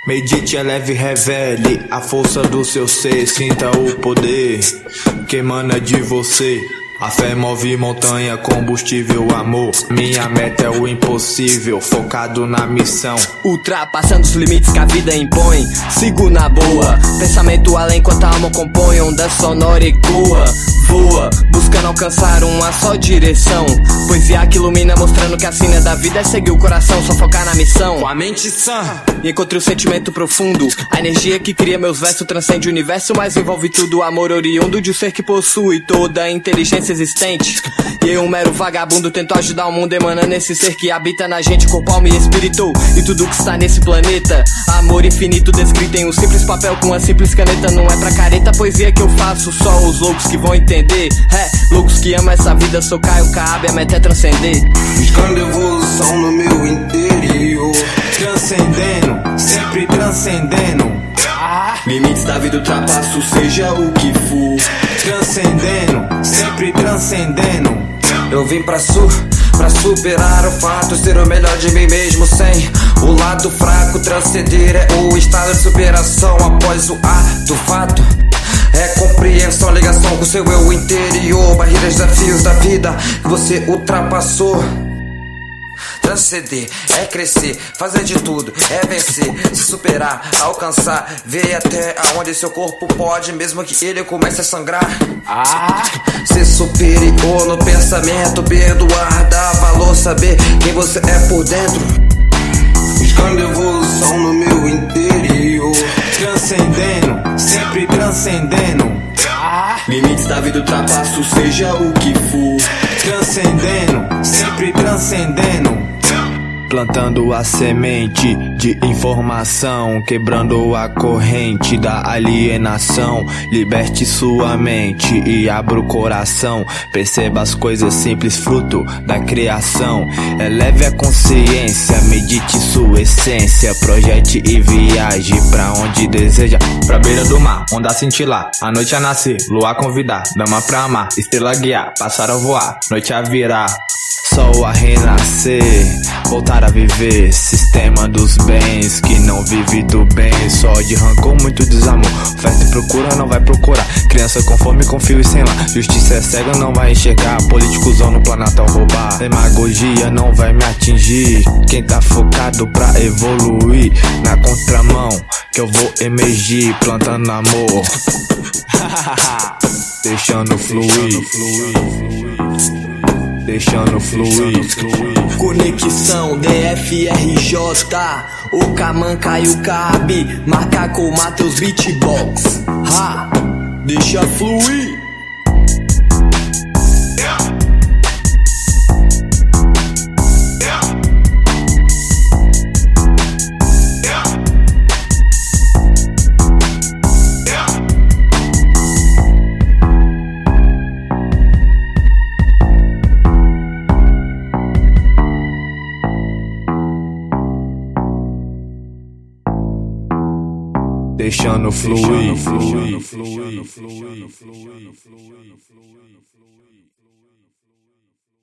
Medite, eleve e revele a força do seu ser. Sinta o poder que emana de você. A fé move montanha, combustível, amor. Minha meta é o impossível, focado na missão. Ultrapassando os limites que a vida impõe, sigo na boa. Pensamento além enquanto a alma compõe, onda sonora ecoa. Voa, buscando alcançar uma só direção. Poesia que ilumina, mostrando que a sina da vida é seguir o coração, só focar na missão. Com a mente sã, e encontrei o sentimento profundo. A energia que cria meus versos transcende o universo, mas envolve tudo. O amor oriundo de um ser que possui toda a inteligência existente. E eu, um mero vagabundo, tento ajudar o mundo, emanando esse ser que habita na gente, corpo, alma e espírito. E tudo que está nesse planeta, amor infinito descrito em um simples papel com uma simples caneta. Não é pra careta a poesia que eu faço, só os loucos que vão entender. Loucos que amam essa vida, sou Caio Cabe, a meta é transcender. Buscando evolução no meu interior, transcendendo, sempre transcendendo. Limites da vida ultrapasso, seja o que for. Transcendendo, sempre transcendendo. eu vim pra superar o fato, ser o melhor de mim mesmo sem o lado fraco. Transcender é o estado de superação após o ato. Fato é compreensão, ligação com seu eu interior. Barreiras, desafios da vida que você ultrapassou. Transcender é crescer, fazer de tudo, é vencer, se superar, alcançar, ver até aonde seu corpo pode, mesmo que ele comece a sangrar. Ser superior no pensamento, perdoar, dar valor, saber quem você é por dentro. Buscando evolução no meu interior, transcendendo, sempre transcendendo. Limites da vida ultrapasso, seja o que for. Transcendendo, sempre transcendendo. Plantando a semente de informação, quebrando a corrente da alienação. Liberte sua mente e abra o coração. Perceba as coisas simples, fruto da criação. Eleve a consciência, medite sua essência. Projete e viaje pra onde deseja. Pra beira do mar, onda a cintilar, a noite a nascer, lua a convidar, dama pra amar, estrela a guiar, pássaro a voar, noite a virar, sol a renascer, voltar a viver. Sistema dos bens que não vive do bem, só de rancor, muito desamor. Oferta e procura, não vai procurar. Criança com fome, com fio e sem lá. Justiça é cega, não vai enxergar. Políticos no planeta ao roubar. Demagogia não vai me atingir. Quem tá focado pra evoluir, na contramão que eu vou emergir, plantando amor. Deixando fluir, deixando fluir. Conexão DFRJ, o Kaman Caio Cabe, marca com Matheus Beatbox. Deixa fluir. Deixando fluir.